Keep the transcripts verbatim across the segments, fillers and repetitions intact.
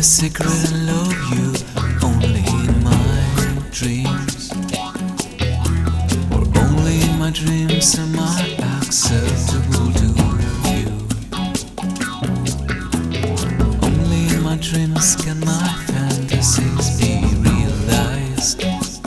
secret and love you only in my dreams, or only in my dreams am I acceptable to you. Only in my dreams can my fantasies be realized.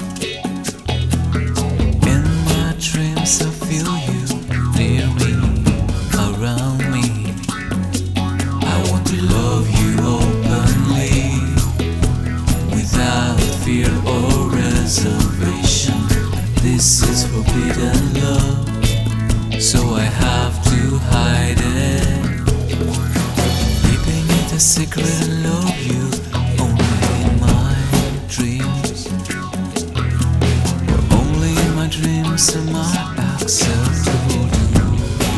In my dreams I feel you near me, around me. I want to love you openly, without fear or reservation. This is forbidden love, so I have to hide it. Keeping it a secret and love you only in my dreams, or only in my dreams am I acceptable to you.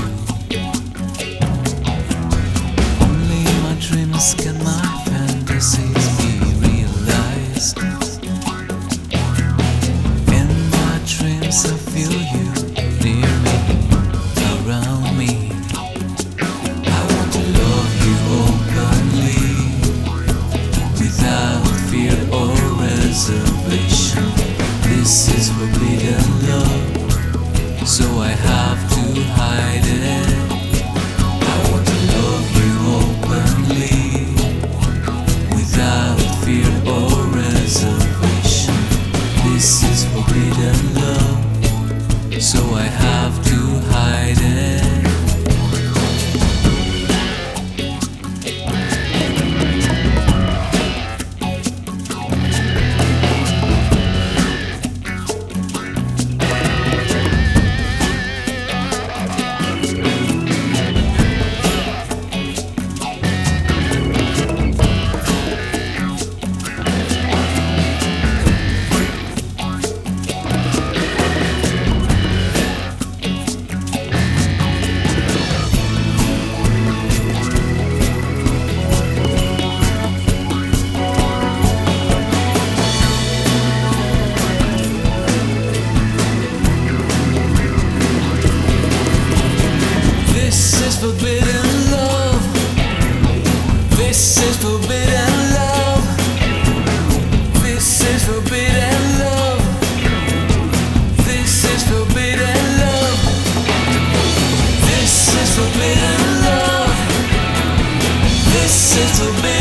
Only in my dreams can my fantasies be realized. In my dreams I feel you near me, around me. I want to love you openly, without fear or reservation. This is forbidden love, so I have to hide it. I want to love you openly, without fear or reservation. This is forbidden love, so I have to hide it. This is forbidden love. This is forbidden love. This is forbidden love. This is forbidden love. This is forbidden love. This is forbidden.